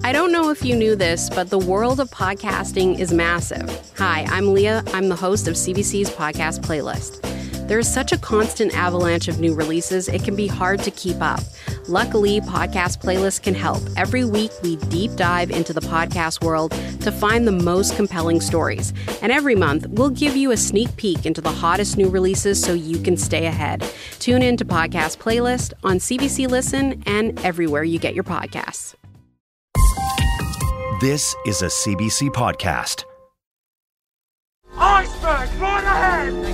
I don't know if you knew this, but the world of podcasting is massive. Hi, I'm Leah. I'm the host of CBC's podcast playlist. There is such a constant avalanche of new releases, it can be hard to keep up. Luckily, Podcast Playlist can help. Every week, we deep dive into the podcast world to find the most compelling stories. And every month, we'll give you a sneak peek into the hottest new releases so you can stay ahead. Tune in to Podcast Playlist on CBC Listen and everywhere you get your podcasts. This is a CBC podcast. Iceberg, right ahead!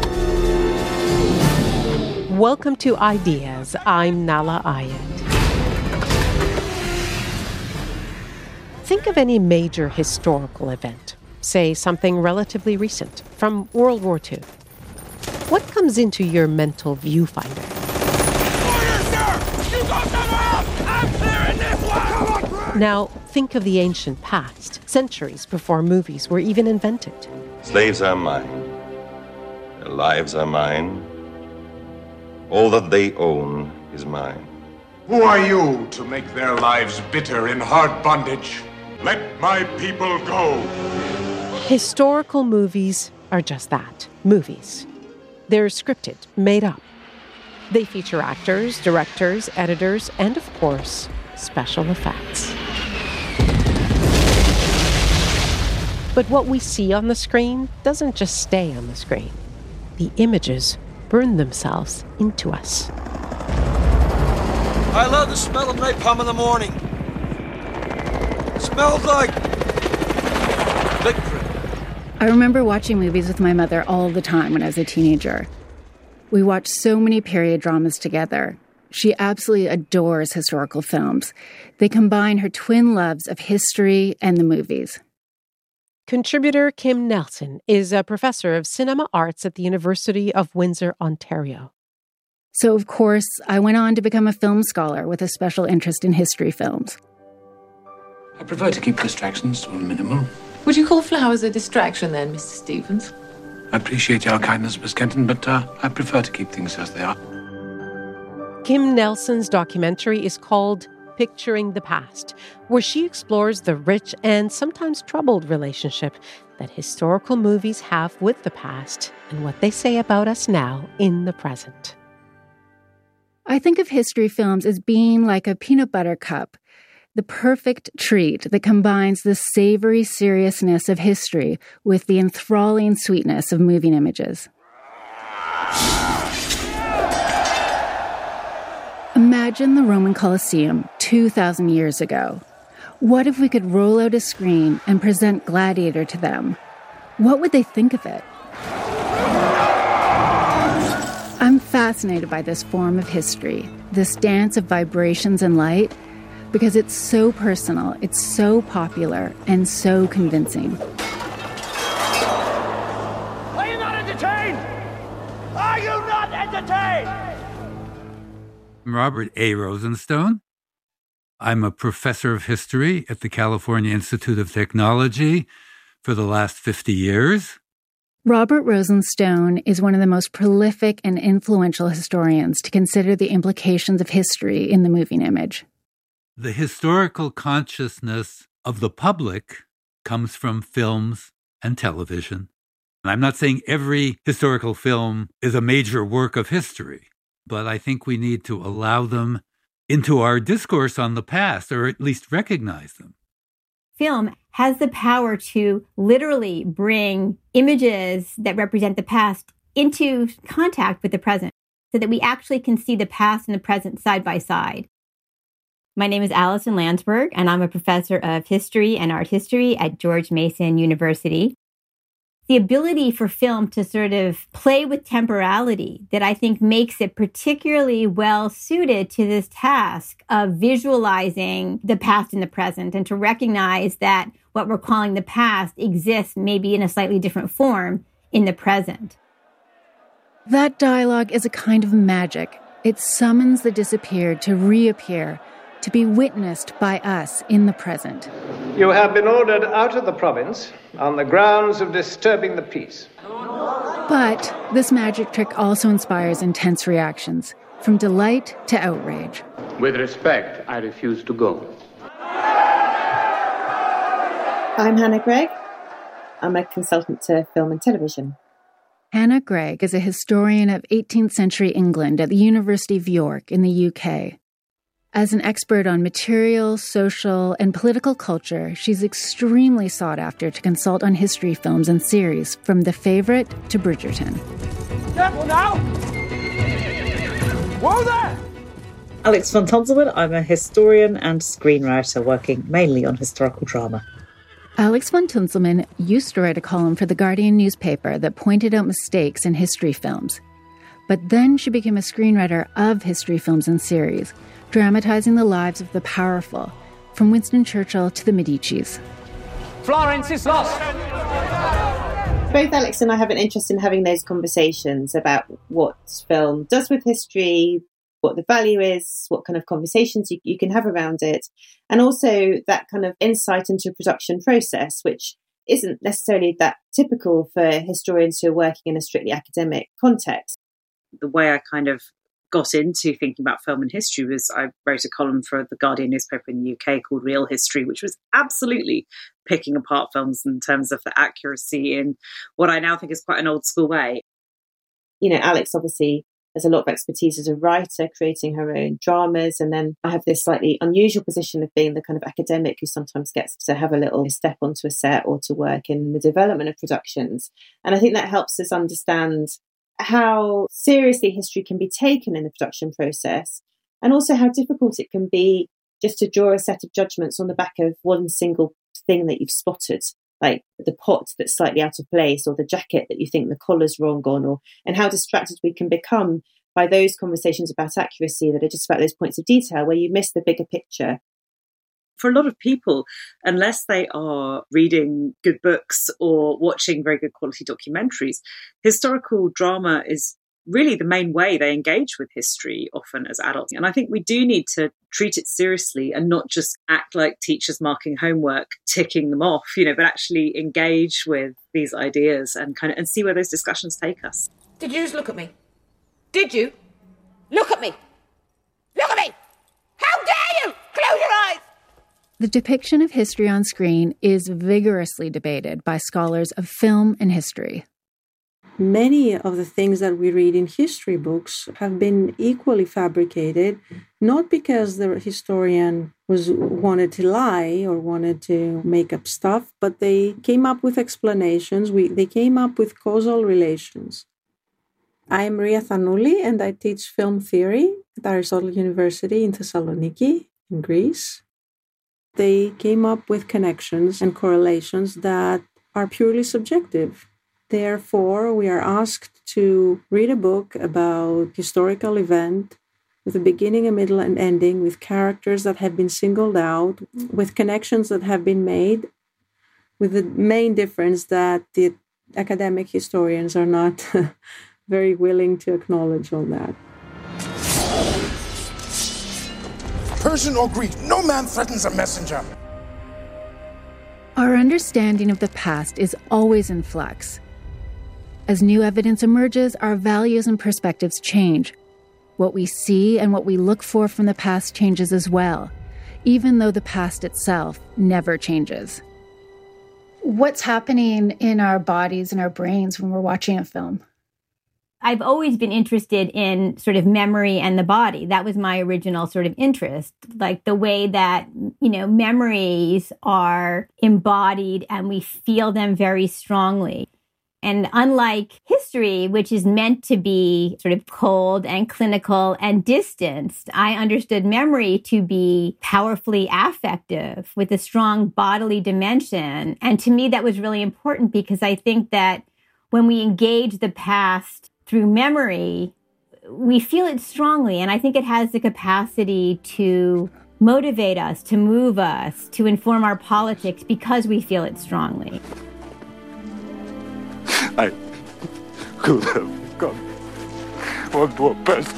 Welcome to Ideas. I'm Nala Ayed. Think of any major historical event, say something relatively recent, from World War II. What comes into your mental viewfinder? Order, sir! You go somewhere else! I'm clearing this one! Now, think of the ancient past, centuries before movies were even invented. Slaves are mine. Their lives are mine. All that they own is mine. Who are you to make their lives bitter in hard bondage? Let my people go. Historical movies are just that, movies. They're scripted, made up. They feature actors, directors, editors, and of course, special effects. But what we see on the screen doesn't just stay on the screen. The images burn themselves into us. I love the smell of napalm in the morning. It smells like victory. I remember watching movies with my mother all the time when I was a teenager. We watched so many period dramas together. She absolutely adores historical films. They combine her twin loves of history and the movies. Contributor Kim Nelson is a professor of cinema arts at the University of Windsor, Ontario. So, of course, I went on to become a film scholar with a special interest in history films. I prefer to keep distractions to a minimum. Would you call flowers a distraction then, Mr. Stevens? I appreciate your kindness, Miss Kenton, but I prefer to keep things as they are. Kim Nelson's documentary is called Picturing the Past, where she explores the rich and sometimes troubled relationship that historical movies have with the past and what they say about us now in the present. I think of history films as being like a peanut butter cup, the perfect treat that combines the savory seriousness of history with the enthralling sweetness of moving images. Imagine the Roman Colosseum 2,000 years ago. What if we could roll out a screen and present Gladiator to them? What would they think of it? I'm fascinated by this form of history, this dance of vibrations and light, because it's so personal, it's so popular, and so convincing. Are you not entertained? Are you not entertained? I'm Robert A. Rosenstone. I'm a professor of history at the California Institute of Technology for the last 50 years. Robert Rosenstone is one of the most prolific and influential historians to consider the implications of history in the moving image. The historical consciousness of the public comes from films and television. And I'm not saying every historical film is a major work of history, but I think we need to allow them into our discourse on the past, or at least recognize them. Film has the power to literally bring images that represent the past into contact with the present so that we actually can see the past and the present side by side. My name is Allison Landsberg, and I'm a professor of history and art history at George Mason University. The ability for film to sort of play with temporality that I think makes it particularly well suited to this task of visualizing the past and the present, and to recognize that what we're calling the past exists maybe in a slightly different form in the present. That dialogue is a kind of magic. It summons the disappeared to reappear, to be witnessed by us in the present. You have been ordered out of the province on the grounds of disturbing the peace. But this magic trick also inspires intense reactions, from delight to outrage. With respect, I refuse to go. I'm Hannah Gregg. I'm a consultant to film and television. Hannah Gregg is a historian of 18th century England at the University of York in the UK. As an expert on material, social, and political culture, she's extremely sought after to consult on history films and series, from The Favourite to Bridgerton. Careful now! Whoa there! Alex von Tonzelman. I'm a historian and screenwriter working mainly on historical drama. Alex von Tonzelman used to write a column for The Guardian newspaper that pointed out mistakes in history films. But then she became a screenwriter of history films and series, dramatizing the lives of the powerful, from Winston Churchill to the Medicis. Florence is lost! Both Alex and I have an interest in having those conversations about what film does with history, what the value is, what kind of conversations you can have around it, and also that kind of insight into a production process, which isn't necessarily that typical for historians who are working in a strictly academic context. The way I kind of got into thinking about film and history was I wrote a column for The Guardian newspaper in the UK called Real History, which was absolutely picking apart films in terms of the accuracy in what I now think is quite an old school way. You know, Alex obviously has a lot of expertise as a writer, creating her own dramas. And then I have this slightly unusual position of being the kind of academic who sometimes gets to have a little step onto a set or to work in the development of productions. And I think that helps us understand how seriously history can be taken in the production process, and also how difficult it can be just to draw a set of judgments on the back of one single thing that you've spotted, like the pot that's slightly out of place, or the jacket that you think the collar's wrong on, and how distracted we can become by those conversations about accuracy that are just about those points of detail where you miss the bigger picture. For a lot of people, unless they are reading good books or watching very good quality documentaries, historical drama is really the main way they engage with history, often as adults. And I think we do need to treat it seriously and not just act like teachers marking homework, ticking them off, but actually engage with these ideas and and see where those discussions take us. Did you just look at me? Did you? Look at me! Look at me! How dare you! Close your eyes! The depiction of history on screen is vigorously debated by scholars of film and history. Many of the things that we read in history books have been equally fabricated, not because the historian wanted to lie or wanted to make up stuff, but they came up with explanations. They came up with causal relations. I'm Maria Thanouli, and I teach film theory at Aristotle University in Thessaloniki, in Greece. They came up with connections and correlations that are purely subjective. Therefore, we are asked to read a book about historical event with a beginning, a middle, and ending, with characters that have been singled out, with connections that have been made, with the main difference that the academic historians are not very willing to acknowledge all that. Persian or Greek, no man threatens a messenger. Our understanding of the past is always in flux. As new evidence emerges, our values and perspectives change. What we see and what we look for from the past changes as well, even though the past itself never changes. What's happening in our bodies and our brains when we're watching a film? I've always been interested in sort of memory and the body. That was my original sort of interest, like the way that, memories are embodied and we feel them very strongly. And unlike history, which is meant to be sort of cold and clinical and distanced, I understood memory to be powerfully affective with a strong bodily dimension. And to me, that was really important because I think that when we engage the past through memory, we feel it strongly. And I think it has the capacity to motivate us, to move us, to inform our politics because we feel it strongly. I could have gone one more person.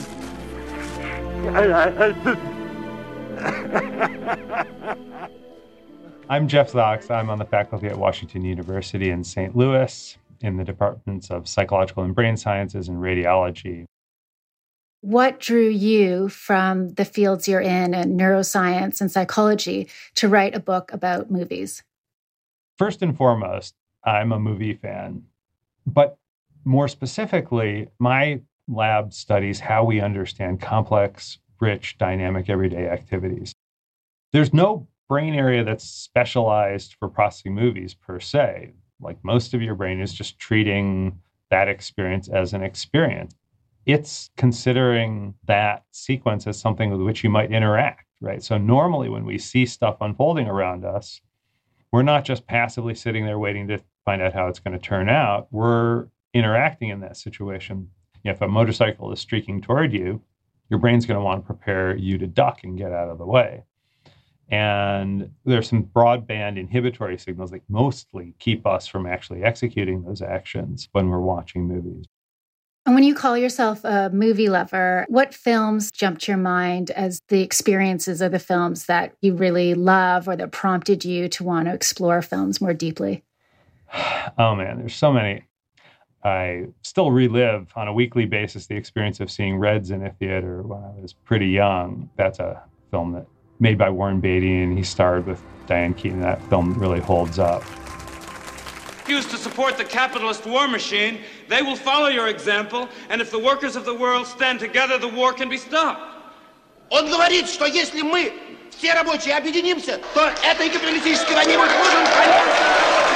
I'm Jeff Zox. I'm on the faculty at Washington University in St. Louis in the departments of psychological and brain sciences and radiology. What drew you from the fields you're in neuroscience and psychology to write a book about movies? First and foremost, I'm a movie fan. But more specifically, my lab studies how we understand complex, rich, dynamic, everyday activities. There's no brain area that's specialized for processing movies per se. Like most of your brain is just treating that experience as an experience. It's considering that sequence as something with which you might interact, right? So normally when we see stuff unfolding around us, we're not just passively sitting there waiting to find out how it's going to turn out. We're interacting in that situation. If a motorcycle is streaking toward you, your brain's going to want to prepare you to duck and get out of the way. And there's some broadband inhibitory signals that mostly keep us from actually executing those actions when we're watching movies. And when you call yourself a movie lover, what films jumped to your mind as the experiences of the films that you really love or that prompted you to want to explore films more deeply? Oh, man, there's so many. I still relive on a weekly basis the experience of seeing Reds in a theater when I was pretty young. That's a film that made by Warren Beatty, and he starred with Diane Keaton. That film really holds up. Refuse to support the capitalist war machine, they will follow your example, and if the workers of the world stand together, the war can be stopped. Он говорит, что если мы все рабочие объединимся, то этой капиталистической войне мы можем конец.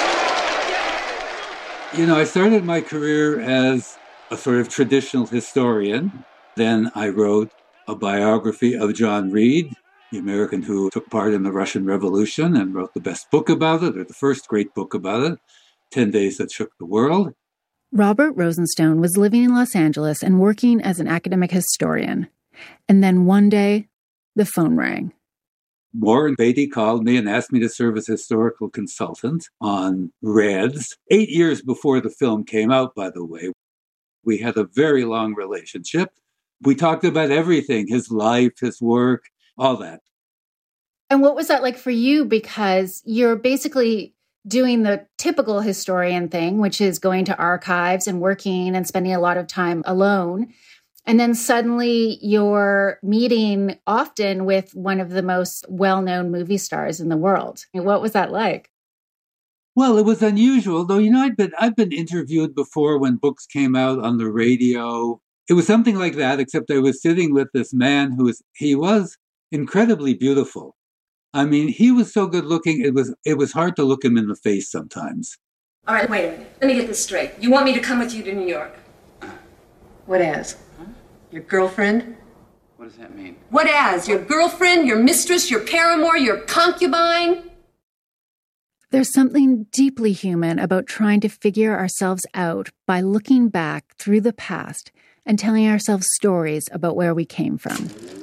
You know, I started my career as a sort of traditional historian. Then I wrote a biography of John Reed, the American who took part in the Russian Revolution and wrote the best book about it, or the first great book about it, 10 Days That Shook the World. Robert Rosenstone was living in Los Angeles and working as an academic historian. And then one day, the phone rang. Warren Beatty called me and asked me to serve as historical consultant on Reds. 8 years before the film came out, by the way. We had a very long relationship. We talked about everything, his life, his work, all that. And what was that like for you? Because you're basically doing the typical historian thing, which is going to archives and working and spending a lot of time alone. And then suddenly you're meeting often with one of the most well-known movie stars in the world. What was that like? Well, it was unusual, though. You know, I've been interviewed before when books came out on the radio. It was something like that, except I was sitting with this man he was incredibly beautiful. I mean, he was so good looking, it was hard to look him in the face sometimes. All right, wait a minute. Let me get this straight. You want me to come with you to New York? What as? Huh? Your girlfriend? What does that mean? What as? Your girlfriend, your mistress, your paramour, your concubine? There's something deeply human about trying to figure ourselves out by looking back through the past and telling ourselves stories about where we came from.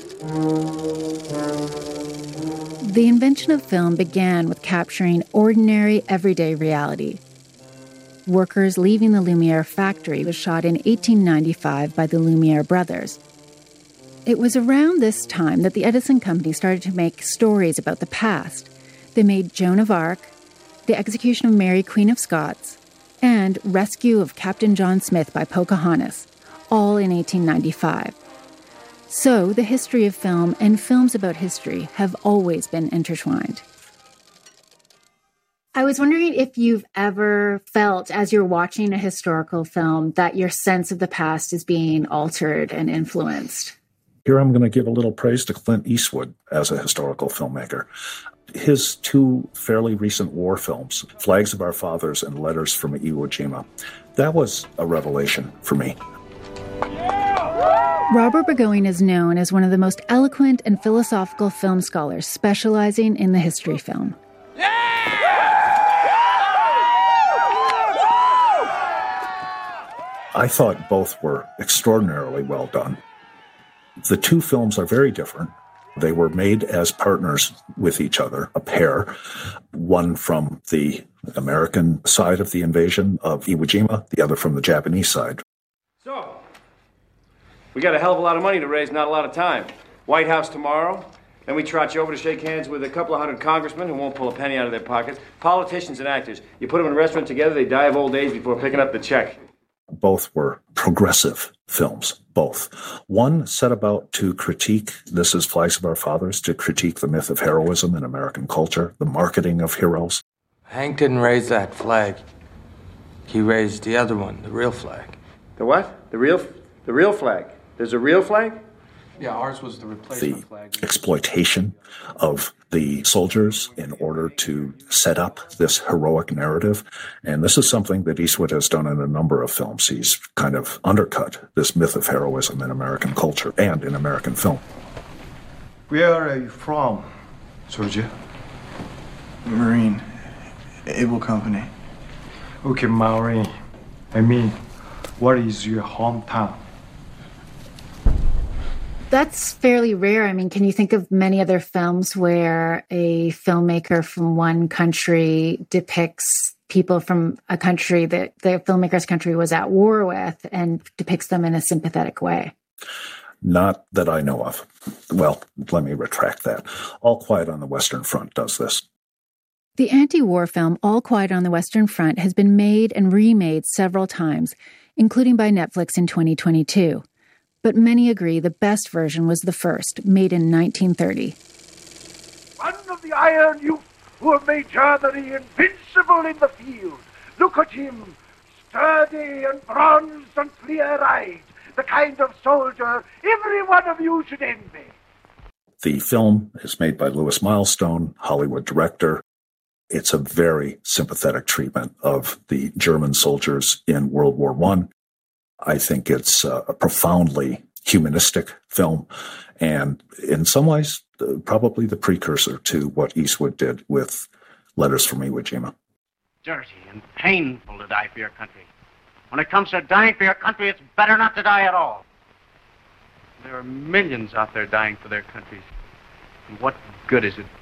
The invention of film began with capturing ordinary, everyday reality. Workers leaving the Lumiere factory was shot in 1895 by the Lumiere brothers. It was around this time that the Edison Company started to make stories about the past. They made Joan of Arc, The Execution of Mary, Queen of Scots, and Rescue of Captain John Smith by Pocahontas, all in 1895. So the history of film and films about history have always been intertwined. I was wondering if you've ever felt, as you're watching a historical film, that your sense of the past is being altered and influenced. Here I'm going to give a little praise to Clint Eastwood as a historical filmmaker. His two fairly recent war films, Flags of Our Fathers and Letters from Iwo Jima, that was a revelation for me. Robert Burgoyne is known as one of the most eloquent and philosophical film scholars specializing in the history film. I thought both were extraordinarily well done. The two films are very different. They were made as partners with each other, a pair, one from the American side of the invasion of Iwo Jima, the other from the Japanese side. So, we got a hell of a lot of money to raise, not a lot of time. White House tomorrow, then we trot you over to shake hands with a couple of hundred congressmen who won't pull a penny out of their pockets, politicians and actors. You put them in a restaurant together, they die of old age before picking up the check. Both were progressive films, both. One set about to critique, this is Flags of Our Fathers, to critique the myth of heroism in American culture, the marketing of heroes. Hank didn't raise that flag. He raised the other one, the real flag. The what? The real flag? There's a real flag? Yeah, ours was the replacement flag. The exploitation of the soldiers in order to set up this heroic narrative. And this is something that Eastwood has done in a number of films. He's kind of undercut this myth of heroism in American culture and in American film. Where are you from? Soldier. Marine. Able Company. Okay, Marine. I mean, what is your hometown? That's fairly rare. I mean, can you think of many other films where a filmmaker from one country depicts people from a country that the filmmaker's country was at war with and depicts them in a sympathetic way? Not that I know of. Well, let me retract that. All Quiet on the Western Front does this. The anti-war film All Quiet on the Western Front has been made and remade several times, including by Netflix in 2022. But many agree the best version was the first, made in 1930. One of the Iron Youth who have made Germany invincible in the field. Look at him, sturdy and bronzed and clear-eyed, the kind of soldier every one of you should envy. The film is made by Louis Milestone, Hollywood director. It's a very sympathetic treatment of the German soldiers in World War I. I think it's a profoundly humanistic film, and in some ways, probably the precursor to what Eastwood did with Letters from Iwo Jima. Dirty and painful to die for your country. When it comes to dying for your country, it's better not to die at all. There are millions out there dying for their countries. And what good is it?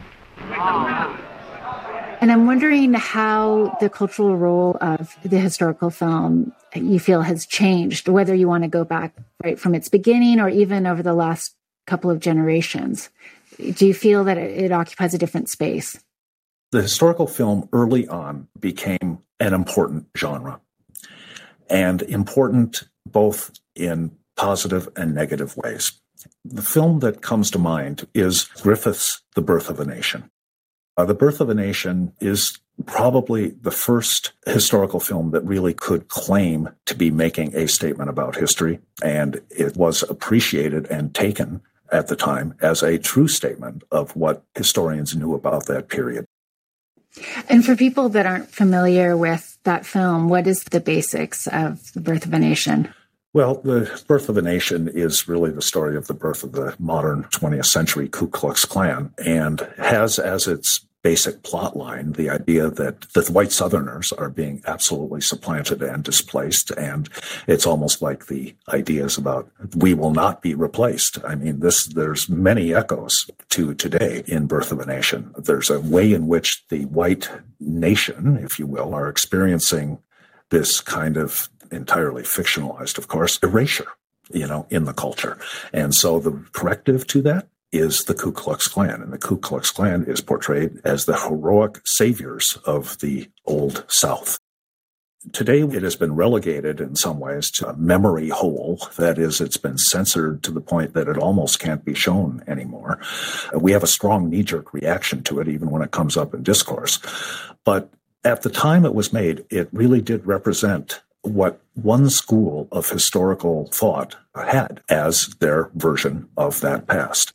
And I'm wondering how the cultural role of the historical film you feel has changed, whether you want to go back right from its beginning or even over the last couple of generations. Do you feel that it occupies a different space? The historical film early on became an important genre, and important both in positive and negative ways. The film that comes to mind is Griffith's The Birth of a Nation. The Birth of a Nation is probably the first historical film that really could claim to be making a statement about history, and it was appreciated and taken at the time as a true statement of what historians knew about that period. And for people that aren't familiar with that film, what is the basics of The Birth of a Nation? Well, The Birth of a Nation is really the story of the birth of the modern 20th century Ku Klux Klan, and has as its basic plot line the idea that the white Southerners are being absolutely supplanted and displaced, and it's almost like the ideas about we will not be replaced. I mean, there's many echoes to today in Birth of a Nation. There's a way in which the white nation, if you will, are experiencing this kind of entirely fictionalized, of course, erasure, in the culture. And so the corrective to that is the Ku Klux Klan. And the Ku Klux Klan is portrayed as the heroic saviors of the Old South. Today, it has been relegated in some ways to a memory hole. That is, it's been censored to the point that it almost can't be shown anymore. We have a strong knee-jerk reaction to it, even when it comes up in discourse. But at the time it was made, it really did represent what one school of historical thought had as their version of that past.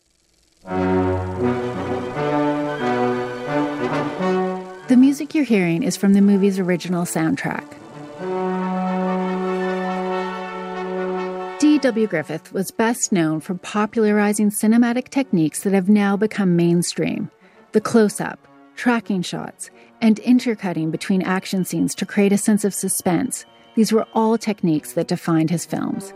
The music you're hearing is from the movie's original soundtrack. D.W. Griffith was best known for popularizing cinematic techniques that have now become mainstream. The close-up, tracking shots, and intercutting between action scenes to create a sense of suspense. These were all techniques that defined his films.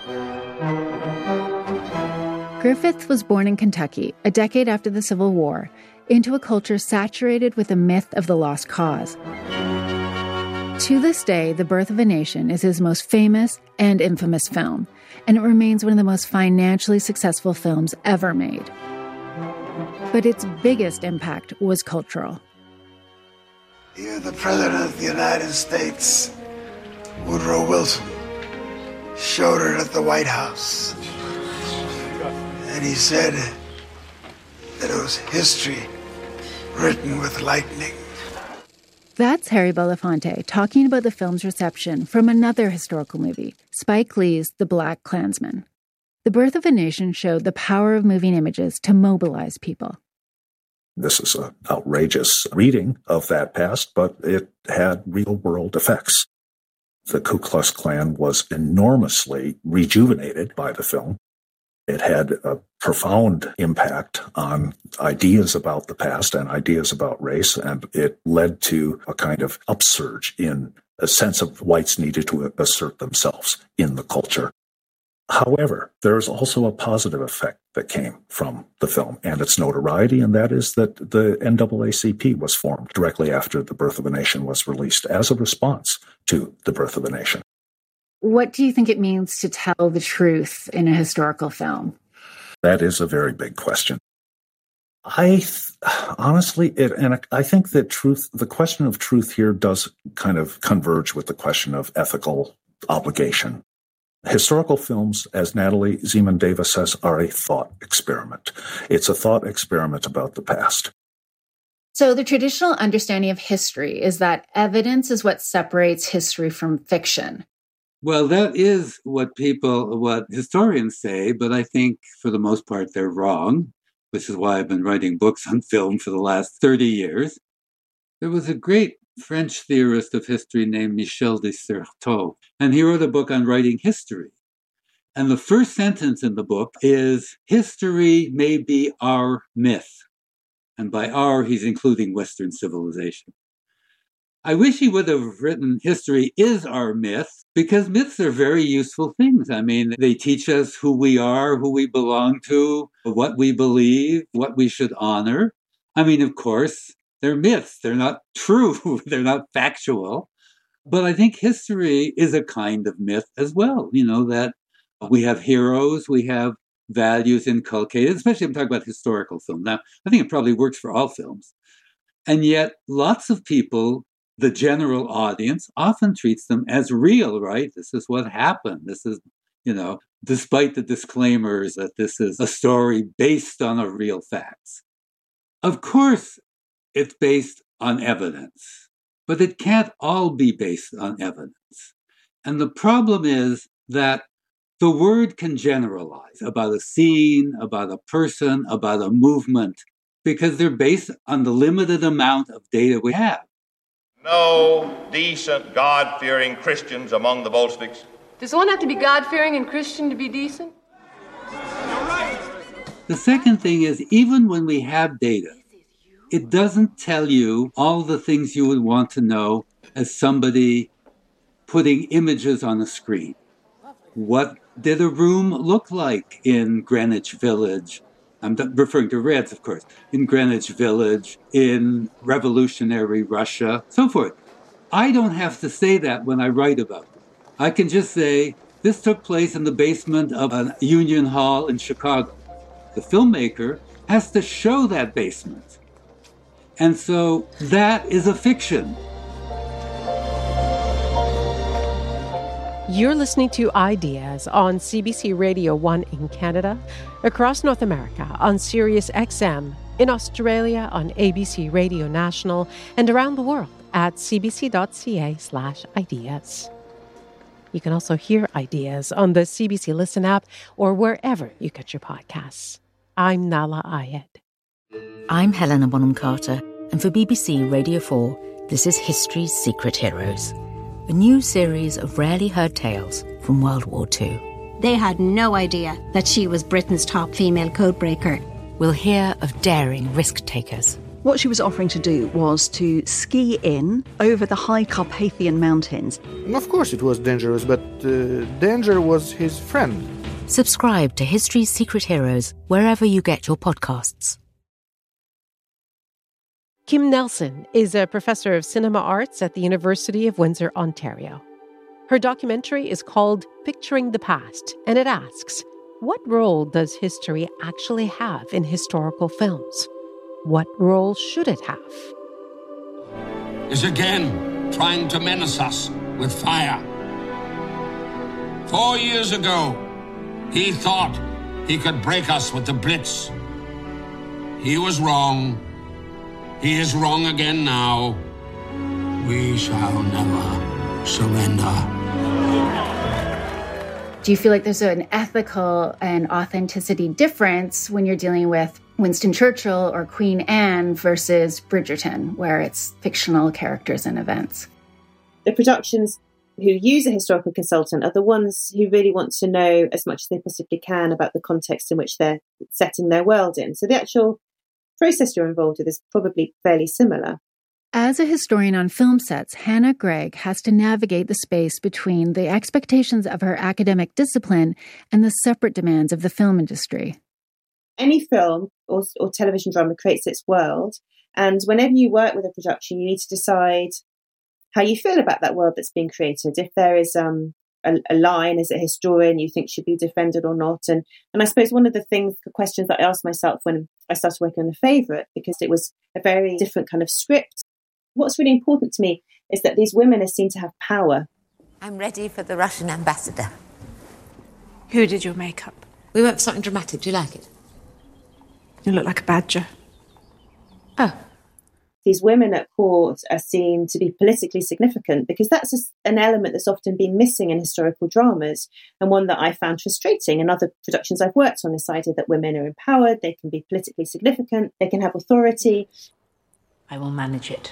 Griffith was born in Kentucky, a decade after the Civil War, into a culture saturated with the myth of the lost cause. To this day, The Birth of a Nation is his most famous and infamous film, and it remains one of the most financially successful films ever made. But its biggest impact was cultural. You're the President of the United States, Woodrow Wilson, showed it at the White House. And he said that it was history written with lightning. That's Harry Belafonte talking about the film's reception from another historical movie, Spike Lee's The Black Klansman. The Birth of a Nation showed the power of moving images to mobilize people. This is an outrageous reading of that past, but it had real-world effects. The Ku Klux Klan was enormously rejuvenated by the film. It had a profound impact on ideas about the past and ideas about race, and it led to a kind of upsurge in a sense of whites needed to assert themselves in the culture. However, there's also a positive effect that came from the film and its notoriety, and that is that the NAACP was formed directly after The Birth of a Nation was released as a response to The Birth of a Nation. What do you think it means to tell the truth in a historical film? That is a very big question. I think that the question of truth here does kind of converge with the question of ethical obligation. Historical films, as Natalie Zemon Davis says, are a thought experiment. It's a thought experiment about the past. So the traditional understanding of history is that evidence is what separates history from fiction. Well, that is what historians say, but I think for the most part they're wrong, which is why I've been writing books on film for the last 30 years. There was a great French theorist of history named Michel de Certeau, and he wrote a book on writing history. And the first sentence in the book is, history may be our myth. And by our, he's including Western civilization. I wish he would have written history is our myth, because myths are very useful things. I mean, they teach us who we are, who we belong to, what we believe, what we should honor. I mean, of course, they're myths. They're not true. They're not factual. But I think history is a kind of myth as well, that we have heroes, we have values inculcated, especially I'm talking about historical film. Now, I think it probably works for all films. And yet lots of people, the general audience, often treats them as real, right? This is what happened. This is, despite the disclaimers that this is a story based on a real facts. Of course, it's based on evidence, but it can't all be based on evidence. And the problem is that the word can generalize about a scene, about a person, about a movement, because they're based on the limited amount of data we have. No decent, God-fearing Christians among the Bolsheviks. Does one have to be God-fearing and Christian to be decent? The second thing is, even when we have data, it doesn't tell you all the things you would want to know as somebody putting images on a screen. What did a room look like in Greenwich Village? I'm referring to Reds, of course. In Greenwich Village, in revolutionary Russia, so forth. I don't have to say that when I write about it. I can just say, this took place in the basement of a Union Hall in Chicago. The filmmaker has to show that basement. And so that is a fiction. You're listening to Ideas on CBC Radio 1 in Canada, across North America on Sirius XM, in Australia on ABC Radio National, and around the world at cbc.ca/ideas. You can also hear Ideas on the CBC Listen app or wherever you get your podcasts. I'm Nahlah Ayed. I'm Helena Bonham Carter, and for BBC Radio 4, this is History's Secret Heroes, a new series of rarely heard tales from World War II. They had no idea that she was Britain's top female codebreaker. We'll hear of daring risk-takers. What she was offering to do was to ski in over the high Carpathian Mountains. Of course it was dangerous, but danger was his friend. Subscribe to History's Secret Heroes wherever you get your podcasts. Kim Nelson is a professor of cinema arts at the University of Windsor, Ontario. Her documentary is called Picturing the Past, and it asks, what role does history actually have in historical films? What role should it have? Is again trying to menace us with fire. 4 years ago, he thought he could break us with the Blitz. He was wrong. He is wrong again now. We shall never surrender. Do you feel like there's an ethical and authenticity difference when you're dealing with Winston Churchill or Queen Anne versus Bridgerton, where it's fictional characters and events? The productions who use a historical consultant are the ones who really want to know as much as they possibly can about the context in which they're setting their world in. So the actual process you're involved with is probably fairly similar. As a historian on film sets, Hannah Gregg has to navigate the space between the expectations of her academic discipline and the separate demands of the film industry. Any film or television drama creates its world, and whenever you work with a production, you need to decide how you feel about that world that's being created. If there is a line as a historian you think should be defended or not. And I suppose one of the questions that I asked myself when I started working on The Favourite, because it was a very different kind of script, what's really important to me is that these women are seen to have power. I'm ready for the Russian ambassador. Who did your makeup? We went for something dramatic. Do you like it? You look like a badger. Oh. These women at court are seen to be politically significant because that's an element that's often been missing in historical dramas, and one that I found frustrating. In other productions I've worked on, decided that women are empowered, they can be politically significant, they can have authority. I will manage it.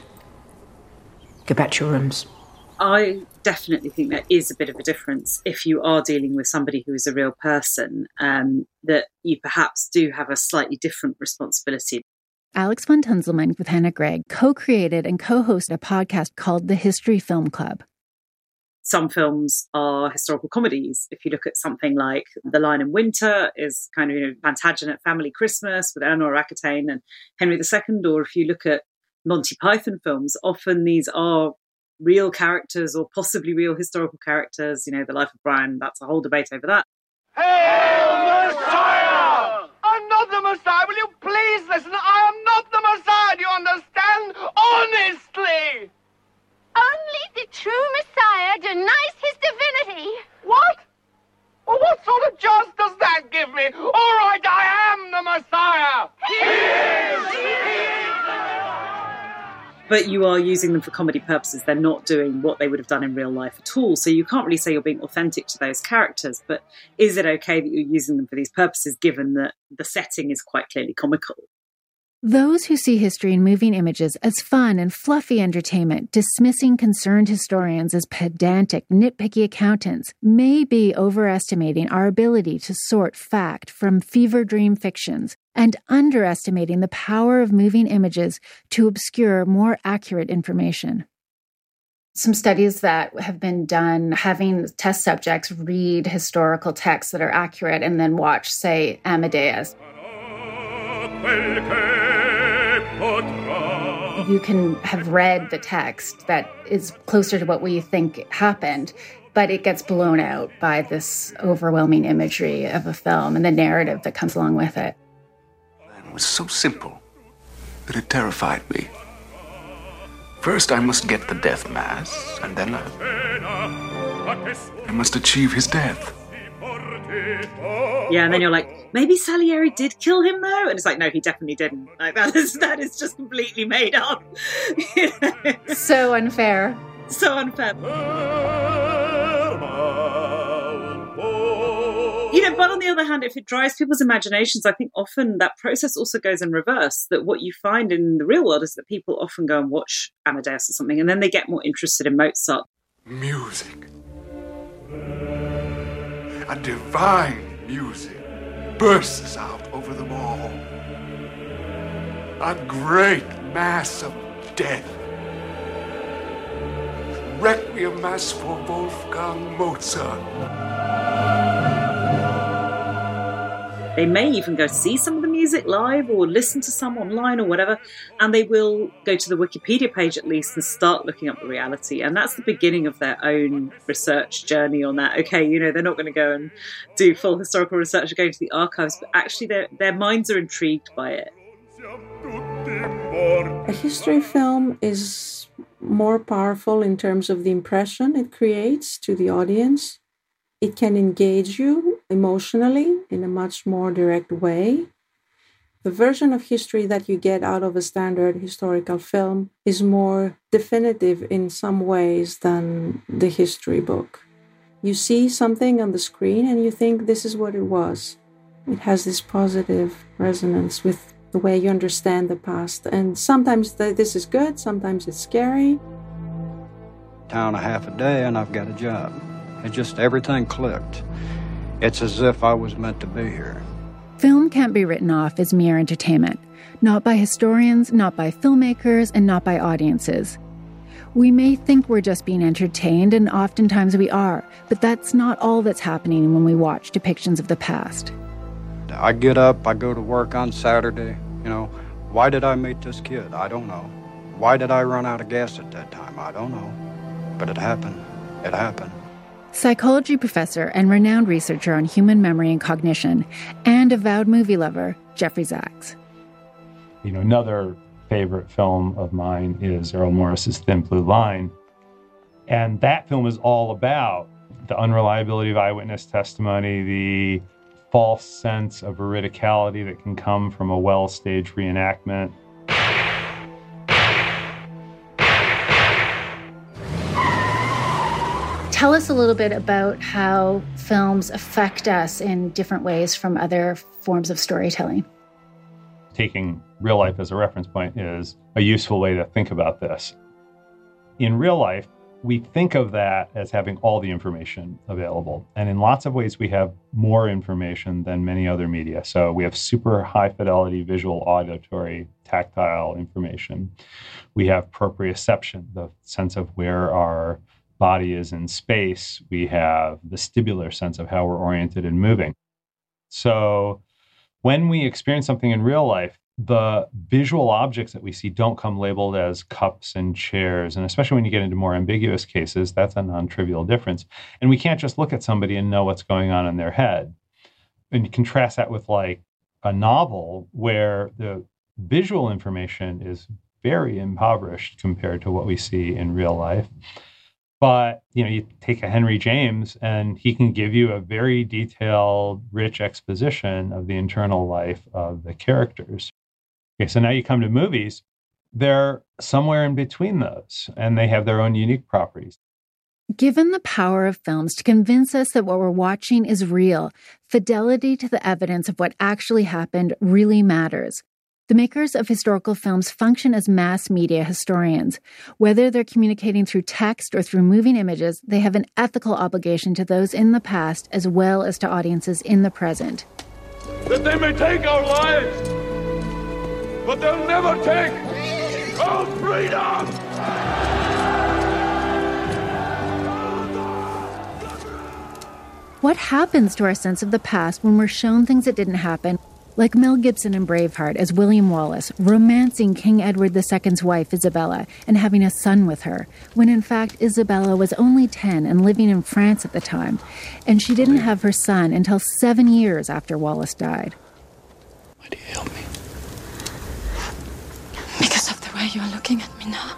Go back to your rooms. I definitely think there is a bit of a difference if you are dealing with somebody who is a real person, that you perhaps do have a slightly different responsibility. Alex von Tunzelmann with Hannah Gregg co-created and co-hosted a podcast called The History Film Club. Some films are historical comedies. If you look at something like The Lion in Winter is kind of, Plantagenet Family Christmas with Eleanor Aquitaine and Henry II, or if you look at Monty Python films, often these are real characters or possibly real historical characters. The Life of Brian, that's a whole debate over that. Hail Messiah! I'm not the Messiah. Will you please listen? I am not the Messiah. Do you understand? Honestly! Only the true Messiah denies his divinity. What? Well, what sort of chance does that give me? All right, I am the Messiah. But you are using them for comedy purposes. They're not doing what they would have done in real life at all. So you can't really say you're being authentic to those characters. But is it okay that you're using them for these purposes, given that the setting is quite clearly comical? Those who see history in moving images as fun and fluffy entertainment, dismissing concerned historians as pedantic, nitpicky accountants, may be overestimating our ability to sort fact from fever dream fictions and underestimating the power of moving images to obscure more accurate information. Some studies that have been done having test subjects read historical texts that are accurate and then watch, say, Amadeus. You can have read the text that is closer to what we think happened, but it gets blown out by this overwhelming imagery of a film and the narrative that comes along with it. It was so simple that it terrified me. First, I must get the death mass, and then I must achieve his death. Yeah, and then you're like, maybe Salieri did kill him though, and it's like, no, he definitely didn't. Like that is just completely made up. So unfair. So unfair. But on the other hand, if it drives people's imaginations, I think often that process also goes in reverse. That what you find in the real world is that people often go and watch Amadeus or something, and then they get more interested in Mozart. Music. A divine music bursts out over them all. A great mass of death. Requiem Mass for Wolfgang Mozart. They may even go see some of the music live or listen to some online or whatever, and they will go to the Wikipedia page at least and start looking up the reality. And that's the beginning of their own research journey on that. Okay, they're not going to go and do full historical research or go to the archives, but actually their minds are intrigued by it. A history film is more powerful in terms of the impression it creates to the audience. It can engage you emotionally in a much more direct way. The version of history that you get out of a standard historical film is more definitive in some ways than the history book. You see something on the screen and you think this is what it was. It has this positive resonance with the way you understand the past. And sometimes this is good, sometimes it's scary. Town a half a day and I've got a job. It just, everything clicked. It's as if I was meant to be here. Film can't be written off as mere entertainment, not by historians, not by filmmakers, and not by audiences. We may think we're just being entertained, and oftentimes we are, but that's not all that's happening when we watch depictions of the past. I get up, I go to work on Saturday. You know, why did I meet this kid? I don't know. Why did I run out of gas at that time? I don't know. But it happened. It happened. Psychology professor and renowned researcher on human memory and cognition, and avowed movie lover, Jeffrey Sachs. You know, another favorite film of mine is Errol Morris's Thin Blue Line. And that film is all about the unreliability of eyewitness testimony, the false sense of veridicality that can come from a well-staged reenactment. Tell us a little bit about how films affect us in different ways from other forms of storytelling. Taking real life as a reference point is a useful way to think about this. In real life, we think of that as having all the information available. And in lots of ways, we have more information than many other media. So we have super high fidelity visual, auditory, tactile information. We have proprioception, the sense of where our body is in space. We have the vestibular sense of how we're oriented and moving. So when we experience something in real life, the visual objects that we see don't come labeled as cups and chairs. And especially when you get into more ambiguous cases, that's a non-trivial difference. And we can't just look at somebody and know what's going on in their head. And you contrast that with like a novel where the visual information is very impoverished compared to what we see in real life. But, you know, you take a Henry James and he can give you a very detailed, rich exposition of the internal life of the characters. Okay, so now you come to movies. They're somewhere in between those, and they have their own unique properties. Given the power of films to convince us that what we're watching is real, fidelity to the evidence of what actually happened really matters. The makers of historical films function as mass media historians. Whether they're communicating through text or through moving images, they have an ethical obligation to those in the past as well as to audiences in the present. That they may take our lives, but they'll never take our freedom! What happens to our sense of the past when we're shown things that didn't happen? Like Mel Gibson in Braveheart as William Wallace, romancing King Edward II's wife, Isabella, and having a son with her, when in fact Isabella was only 10 and living in France at the time, and she didn't have her son until 7 years after Wallace died. Why do you help me? Because of the way you are looking at me now.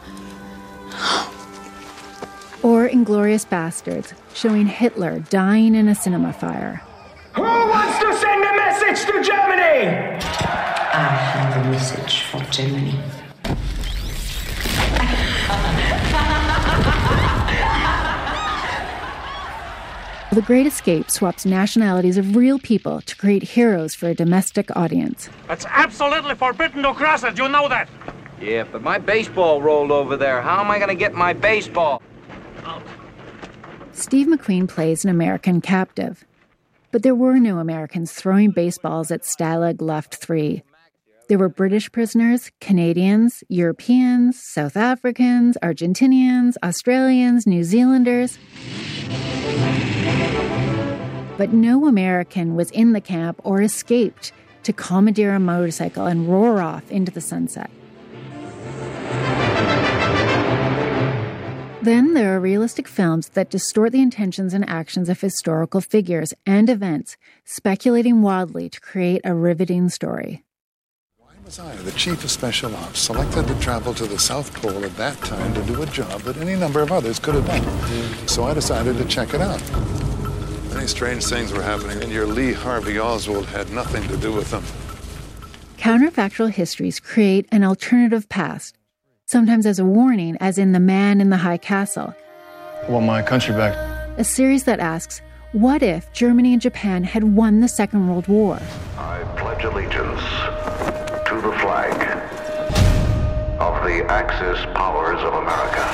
Or Inglourious Basterds, showing Hitler dying in a cinema fire. Who wants to send a message to Germany? I have a message for Germany. The Great Escape swaps nationalities of real people to create heroes for a domestic audience. That's absolutely forbidden to cross it, you know that? Yeah, but my baseball rolled over there. How am I going to get my baseball? Steve McQueen plays an American captive. But there were no Americans throwing baseballs at Stalag Luft 3. There were British prisoners, Canadians, Europeans, South Africans, Argentinians, Australians, New Zealanders. But no American was in the camp or escaped to commandeer a motorcycle and roar off into the sunset. Then there are realistic films that distort the intentions and actions of historical figures and events, speculating wildly to create a riveting story. Why was I, the chief of special ops, selected to travel to the South Pole at that time to do a job that any number of others could have done? So I decided to check it out. Many strange things were happening, and your Lee Harvey Oswald had nothing to do with them. Counterfactual histories create an alternative past, sometimes as a warning, as in The Man in the High Castle. I want my country back. A series that asks, what if Germany and Japan had won the Second World War? I pledge allegiance to the flag of the Axis powers of America.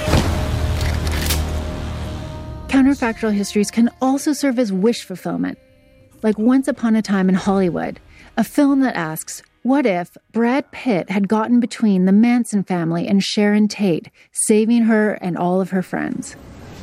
Counterfactual histories can also serve as wish fulfillment, like Once Upon a Time in Hollywood, a film that asks, what if Brad Pitt had gotten between the Manson family and Sharon Tate, saving her and all of her friends?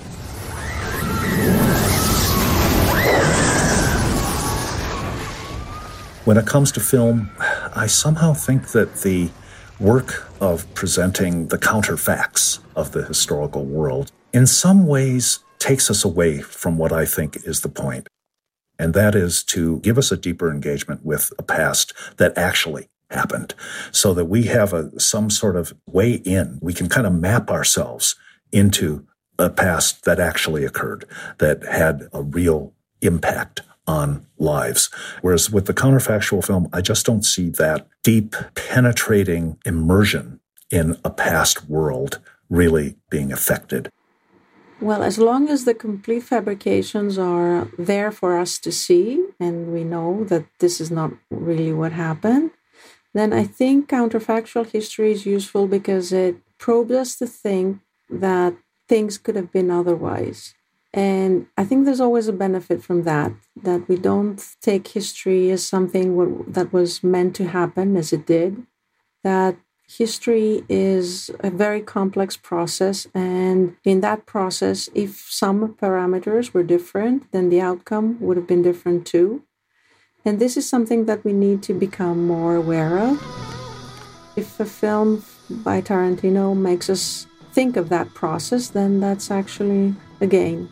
When it comes to film, I somehow think that the work of presenting the counterfacts of the historical world in some ways takes us away from what I think is the point. And that is to give us a deeper engagement with a past that actually happened, so that we have some sort of way in. We can kind of map ourselves into a past that actually occurred, that had a real impact on lives. Whereas with the counterfactual film, I just don't see that deep, penetrating immersion in a past world really being affected. Well, as long as the complete fabrications are there for us to see, and we know that this is not really what happened, then I think counterfactual history is useful because it probes us to think that things could have been otherwise. And I think there's always a benefit from that we don't take history as something that was meant to happen as it did, that history is a very complex process, and in that process, if some parameters were different, then the outcome would have been different too. And this is something that we need to become more aware of. If a film by Tarantino makes us think of that process, then that's actually a gain.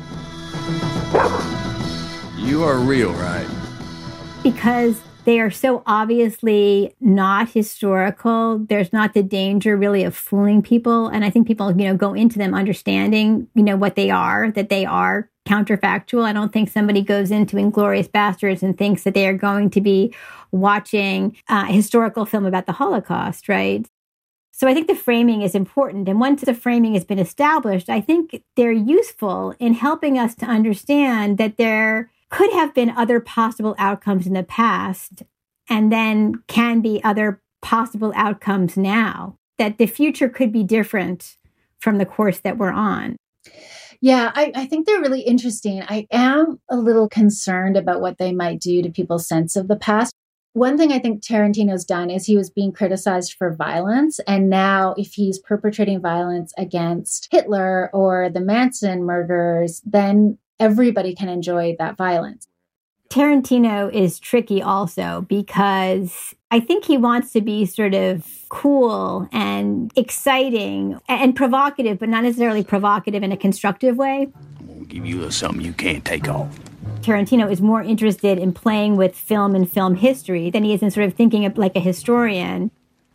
You are real, right? Because they are so obviously not historical. There's not the danger really of fooling people. And I think people, go into them understanding, what they are, that they are counterfactual. I don't think somebody goes into Inglourious Basterds and thinks that they are going to be watching a historical film about the Holocaust, right? So I think the framing is important. And once the framing has been established, I think they're useful in helping us to understand that there could have been other possible outcomes in the past, and then can be other possible outcomes now, that the future could be different from the course that we're on. Yeah, I think they're really interesting. I am a little concerned about what they might do to people's sense of the past. One thing I think Tarantino's done is he was being criticized for violence. And now if he's perpetrating violence against Hitler or the Manson murderers, then everybody can enjoy that violence. Tarantino is tricky also because I think he wants to be sort of cool and exciting and provocative, but not necessarily provocative in a constructive way. I'm gonna give you something you can't take off. Tarantino is more interested in playing with film and film history than he is in sort of thinking of like a historian.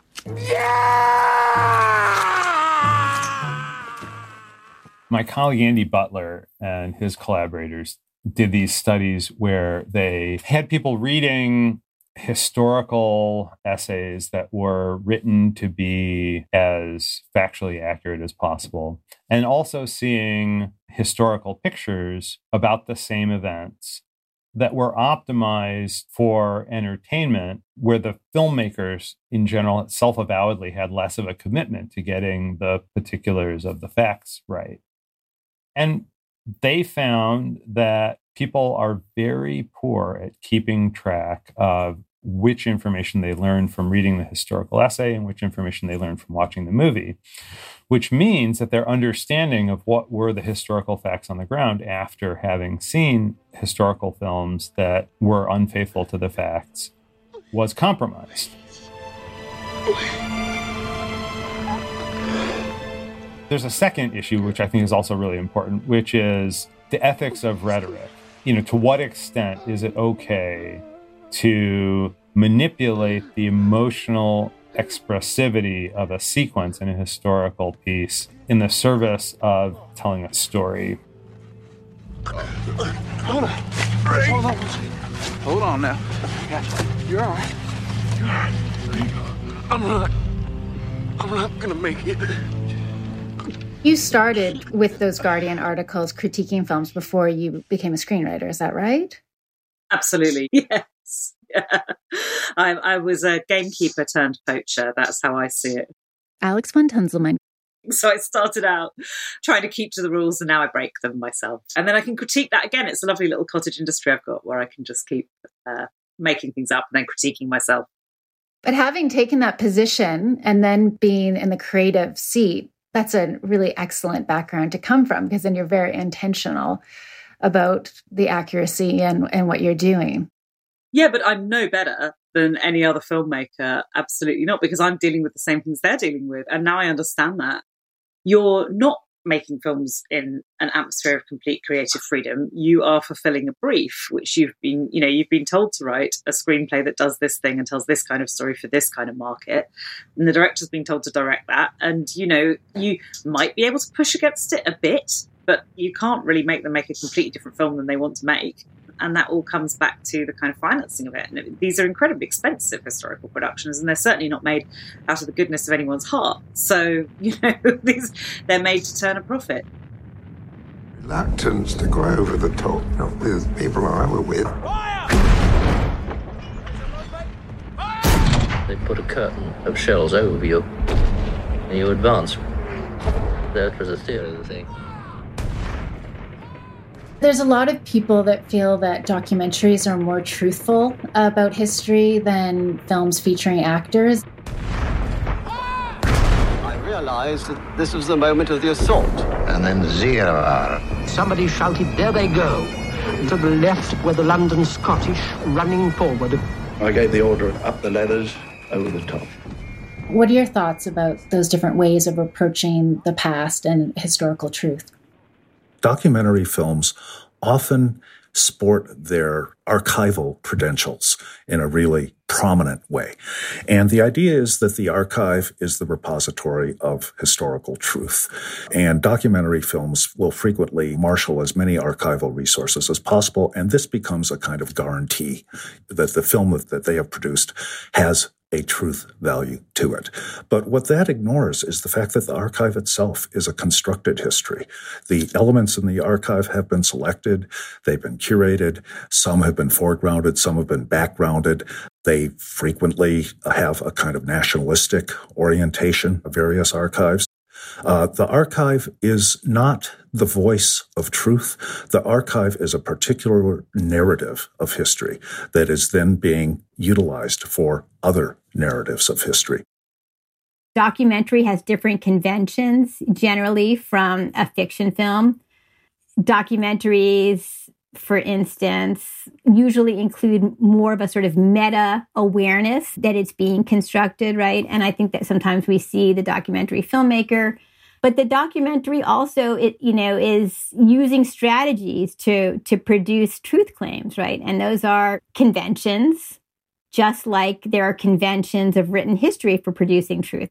My colleague Andy Butler and his collaborators did these studies where they had people reading historical essays that were written to be as factually accurate as possible, and also seeing historical pictures about the same events that were optimized for entertainment, where the filmmakers in general self-avowedly had less of a commitment to getting the particulars of the facts right. And they found that people are very poor at keeping track of which information they learned from reading the historical essay and which information they learned from watching the movie, which means that their understanding of what were the historical facts on the ground after having seen historical films that were unfaithful to the facts was compromised. There's a second issue, which I think is also really important, which is the ethics of rhetoric. To what extent is it okay to manipulate the emotional expressivity of a sequence in a historical piece in the service of telling a story? Hold on. Hold on now. I got you. You're all right. I'm not gonna make it. You started with those Guardian articles critiquing films before you became a screenwriter, is that right? Absolutely, yes. Yeah. I was a gamekeeper turned poacher. That's how I see it. Alex von Tunzelmann. So I started out trying to keep to the rules, and now I break them myself. And then I can critique that again. It's a lovely little cottage industry I've got where I can just keep making things up and then critiquing myself. But having taken that position and then being in the creative seat, that's a really excellent background to come from, because then you're very intentional about the accuracy and what you're doing. Yeah, but I'm no better than any other filmmaker. Absolutely not, because I'm dealing with the same things they're dealing with. And now I understand that. You're not making films in an atmosphere of complete creative freedom. You are fulfilling a brief, which you've been told to write a screenplay that does this thing and tells this kind of story for this kind of market. And the director's been told to direct that. And, you might be able to push against it a bit, but you can't really make them make a completely different film than they want to make. And that all comes back to the kind of financing of it. And these are incredibly expensive historical productions, and they're certainly not made out of the goodness of anyone's heart. So, they're made to turn a profit. Reluctance to go over the top, not with people I were with. They put a curtain of shells over you, and you advance. That was the theory of the thing. There's a lot of people that feel that documentaries are more truthful about history than films featuring actors. I realized that this was the moment of the assault. And then 0 Somebody shouted, "There they go!" To the left were the London Scottish running forward. I gave the order up the ladders, over the top. What are your thoughts about those different ways of approaching the past and historical truth? Documentary films often sport their archival credentials in a really prominent way. And the idea is that the archive is the repository of historical truth. And documentary films will frequently marshal as many archival resources as possible, and this becomes a kind of guarantee that the film that they have produced has a truth value to it. But what that ignores is the fact that the archive itself is a constructed history. The elements in the archive have been selected, they've been curated, some have been foregrounded, some have been backgrounded. They frequently have a kind of nationalistic orientation of various archives. The archive is not the voice of truth. The archive is a particular narrative of history that is then being utilized for other narratives of history. Documentary has different conventions generally from a fiction film. Documentaries, for instance, usually include more of a sort of meta awareness that it's being constructed, right? And I think that sometimes we see the documentary filmmaker, but the documentary also, is using strategies to produce truth claims, right? And those are conventions, just like there are conventions of written history for producing truth.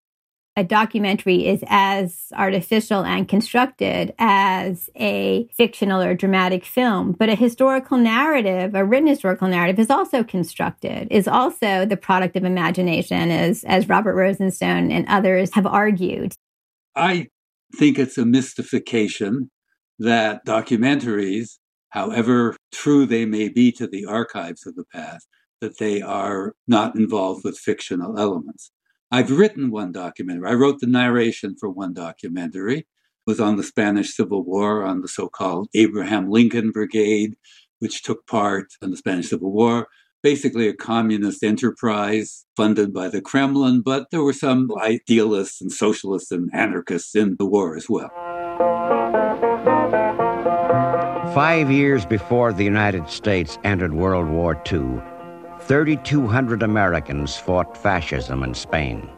A documentary is as artificial and constructed as a fictional or dramatic film, but a historical narrative, a written historical narrative, is also constructed, is also the product of imagination, as Robert Rosenstone and others have argued. I think it's a mystification that documentaries, however true they may be to the archives of the past, that they are not involved with fictional elements. I've written one documentary. I wrote the narration for one documentary. It was on the Spanish Civil War, on the so-called Abraham Lincoln Brigade, which took part in the Spanish Civil War. Basically a communist enterprise funded by the Kremlin, but there were some idealists and socialists and anarchists in the war as well. 5 years before the United States entered World War II, 3,200 Americans fought fascism in Spain.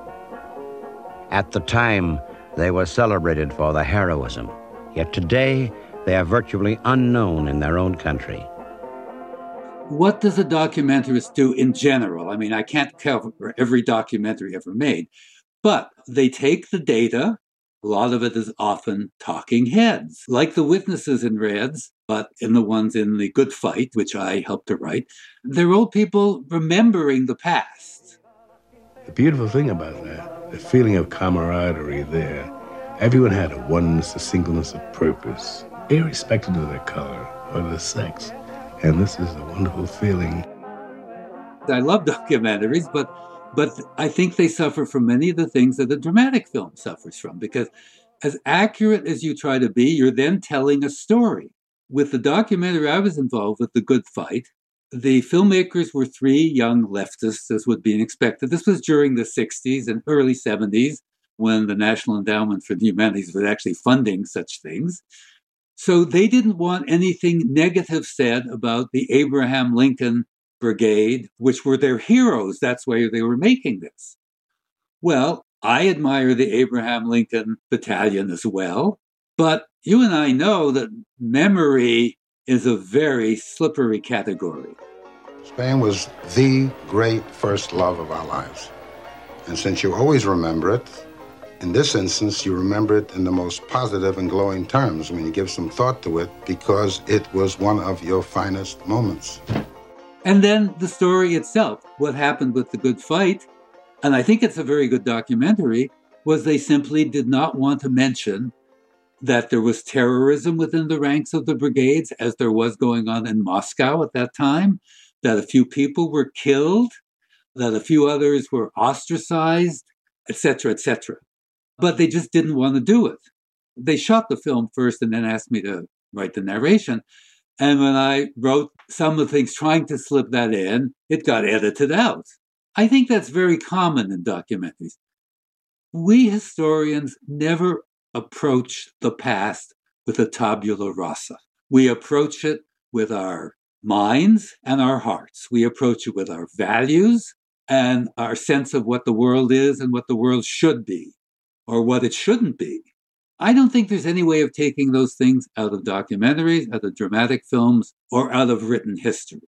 At the time, they were celebrated for their heroism, yet today they are virtually unknown in their own country. What does a documentarist do in general? I mean, I can't cover every documentary ever made, but they take the data. A lot of it is often talking heads. Like the witnesses in Reds, but in the ones in The Good Fight, which I helped to write, they're old people remembering the past. The beautiful thing about that, the feeling of camaraderie there, everyone had a oneness, a singleness of purpose, irrespective of their color or their sex. And this is a wonderful feeling. I love documentaries, but I think they suffer from many of the things that a dramatic film suffers from, because as accurate as you try to be, you're then telling a story. With the documentary I was involved with, The Good Fight, the filmmakers were three young leftists, as would be expected. This was during the 60s and early 70s, when the National Endowment for the Humanities was actually funding such things. So they didn't want anything negative said about the Abraham Lincoln Brigade, which were their heroes. That's why they were making this. Well, I admire the Abraham Lincoln Battalion as well, but you and I know that memory is a very slippery category. Spain was the great first love of our lives. And since you always remember it, in this instance, you remember it in the most positive and glowing terms when you give some thought to it, because it was one of your finest moments. And then the story itself, what happened with The Good Fight, and I think it's a very good documentary, was they simply did not want to mention that there was terrorism within the ranks of the brigades, as there was going on in Moscow at that time, that a few people were killed, that a few others were ostracized, etc., etc. But they just didn't want to do it. They shot the film first and then asked me to write the narration. And when I wrote some of the things trying to slip that in, it got edited out. I think that's very common in documentaries. We historians never approach the past with a tabula rasa. We approach it with our minds and our hearts. We approach it with our values and our sense of what the world is and what the world should be, or what it shouldn't be. I don't think there's any way of taking those things out of documentaries, out of dramatic films, or out of written history.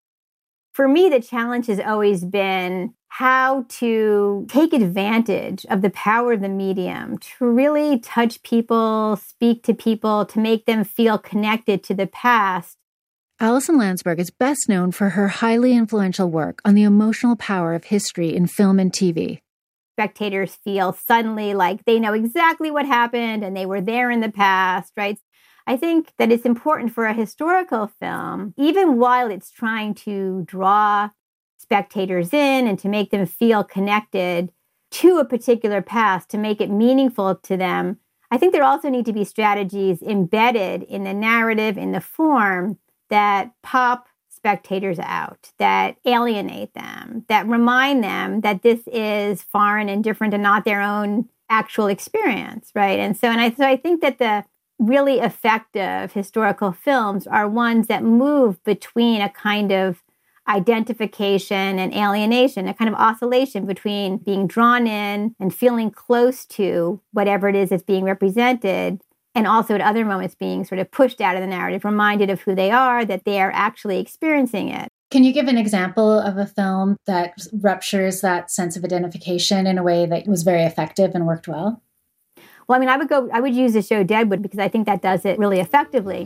For me, the challenge has always been how to take advantage of the power of the medium to really touch people, speak to people, to make them feel connected to the past. Alison Landsberg is best known for her highly influential work on the emotional power of history in film and TV. Spectators feel suddenly like they know exactly what happened and they were there in the past, right? I think that it's important for a historical film, even while it's trying to draw spectators in and to make them feel connected to a particular past, to make it meaningful to them. I think there also need to be strategies embedded in the narrative, in the form, that pop spectators out, that alienate them, that remind them that this is foreign and different and not their own actual experience, right? So I think that the really effective historical films are ones that move between a kind of identification and alienation, a kind of oscillation between being drawn in and feeling close to whatever it is that's being represented, and also at other moments being sort of pushed out of the narrative, reminded of who they are, that they are actually experiencing it. Can you give an example of a film that ruptures that sense of identification in a way that was very effective and worked well? Well, I mean, I would use the show Deadwood because I think that does it really effectively.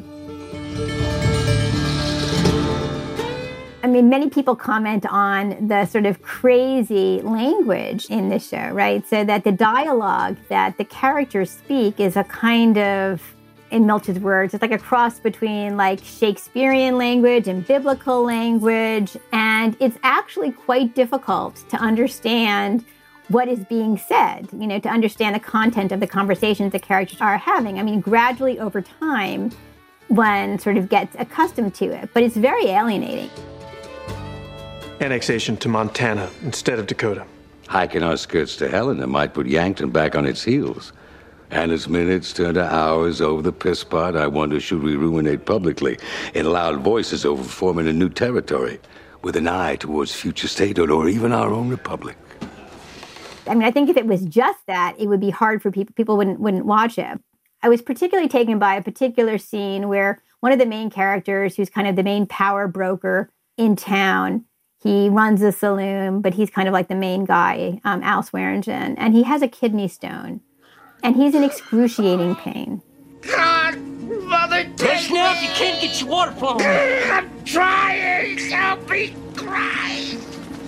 I mean, many people comment on the sort of crazy language in the show, right? So that the dialogue that the characters speak is a kind of, in Milch's words, it's like a cross between like Shakespearean language and biblical language. And it's actually quite difficult to understand what is being said, to understand the content of the conversations the characters are having. I mean, gradually over time, one sort of gets accustomed to it, but it's very alienating. Annexation to Montana instead of Dakota. Hiking our skirts to Helena might put Yankton back on its heels. And as minutes turn to hours over the piss pot, I wonder, should we ruminate publicly in loud voices over forming a new territory with an eye towards future statehood or even our own republic? I mean, I think if it was just that, it would be hard for people. People wouldn't watch it. I was particularly taken by a particular scene where one of the main characters, who's kind of the main power broker in town, he runs a saloon, but he's kind of like the main guy, Al Swearingen, and he has a kidney stone, and he's in excruciating pain. God, Mother another day. Push now if you can't get your water flowing. I'm trying. Help me, Christ.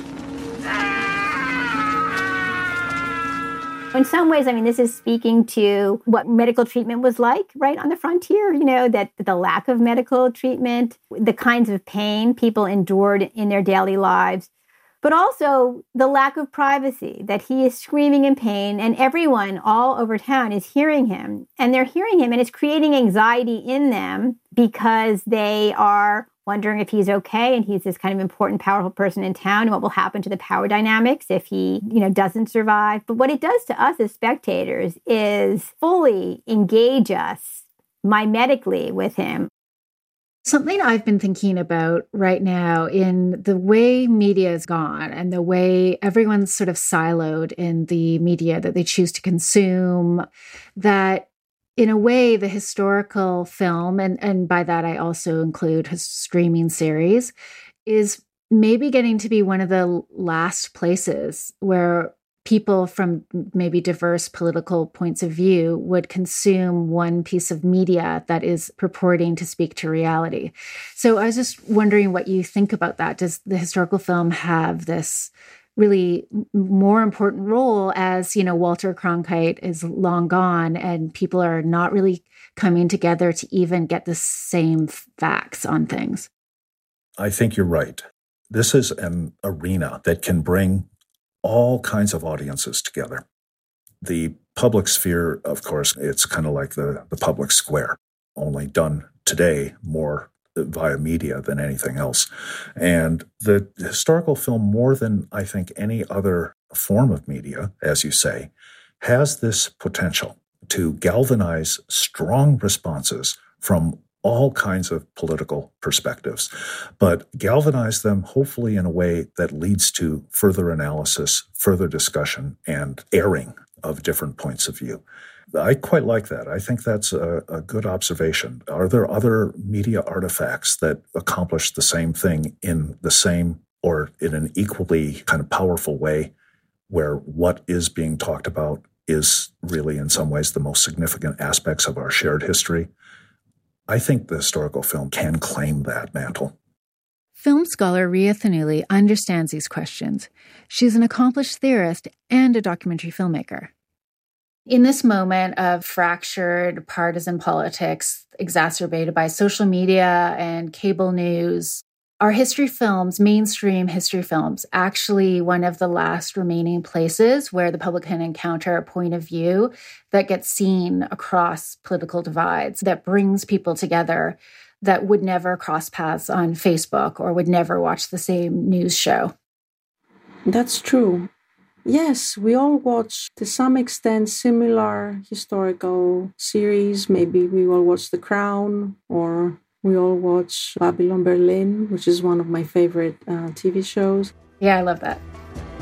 In some ways, I mean, this is speaking to what medical treatment was like, right, on the frontier, that the lack of medical treatment, the kinds of pain people endured in their daily lives, but also the lack of privacy, that he is screaming in pain and everyone all over town is hearing him. And they're hearing him and it's creating anxiety in them because they are wondering if he's okay and he's this kind of important, powerful person in town and what will happen to the power dynamics if he, doesn't survive. But what it does to us as spectators is fully engage us mimetically with him. Something I've been thinking about right now in the way media is gone and the way everyone's sort of siloed in the media that they choose to consume, that in a way, the historical film, and by that I also include his streaming series, is maybe getting to be one of the last places where people from maybe diverse political points of view would consume one piece of media that is purporting to speak to reality. So I was just wondering what you think about that. Does the historical film have this really more important role as, Walter Cronkite is long gone and people are not really coming together to even get the same facts on things? I think you're right. This is an arena that can bring all kinds of audiences together. The public sphere, of course, it's kind of like the public square, only done today more via media than anything else. And the historical film, more than I think any other form of media, as you say, has this potential to galvanize strong responses from all kinds of political perspectives, but galvanize them hopefully in a way that leads to further analysis, further discussion, and airing of different points of view. I quite like that. I think that's a good observation. Are there other media artifacts that accomplish the same thing in the same or in an equally kind of powerful way, where what is being talked about is really in some ways the most significant aspects of our shared history? I think the historical film can claim that mantle. Film scholar Ria Thanuli understands these questions. She's an accomplished theorist and a documentary filmmaker. In this moment of fractured partisan politics exacerbated by social media and cable news, are history films, mainstream history films, actually one of the last remaining places where the public can encounter a point of view that gets seen across political divides, that brings people together that would never cross paths on Facebook or would never watch the same news show? That's true. Yes, we all watch, to some extent, similar historical series. Maybe we all watch The Crown, or we all watch Babylon Berlin, which is one of my favorite TV shows. Yeah, I love that.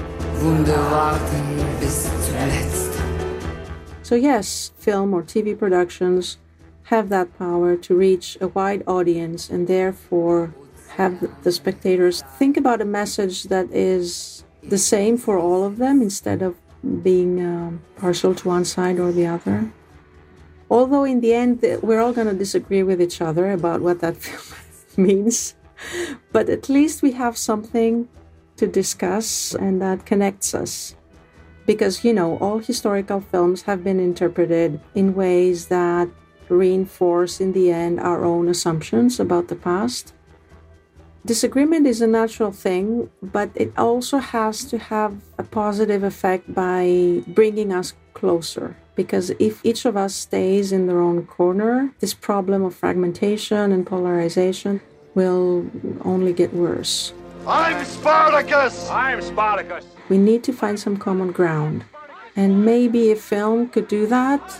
So yes, film or TV productions have that power to reach a wide audience and therefore have the spectators think about a message that is the same for all of them instead of being partial to one side or the other. Although in the end, we're all going to disagree with each other about what that film means. But at least we have something to discuss and that connects us. Because, all historical films have been interpreted in ways that reinforce in the end our own assumptions about the past. Disagreement is a natural thing, but it also has to have a positive effect by bringing us closer. Because if each of us stays in their own corner, this problem of fragmentation and polarization will only get worse. I'm Spartacus! I'm Spartacus! We need to find some common ground. And maybe a film could do that.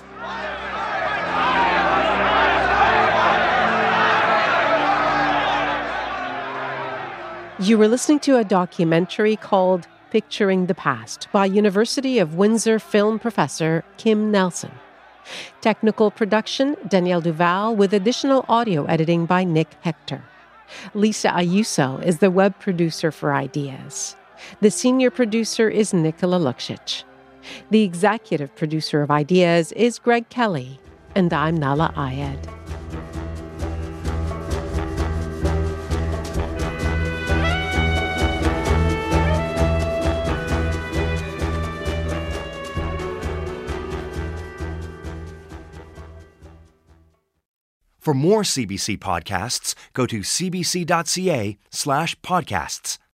You were listening to a documentary called Picturing the Past by University of Windsor film professor Kim Nelson. Technical production, Danielle Duval, with additional audio editing by Nick Hector. Lisa Ayuso is the web producer for Ideas. The senior producer is Nicola Luksic. The executive producer of Ideas is Greg Kelly. And I'm Nahlah Ayed. For more CBC podcasts, go to cbc.ca/podcasts.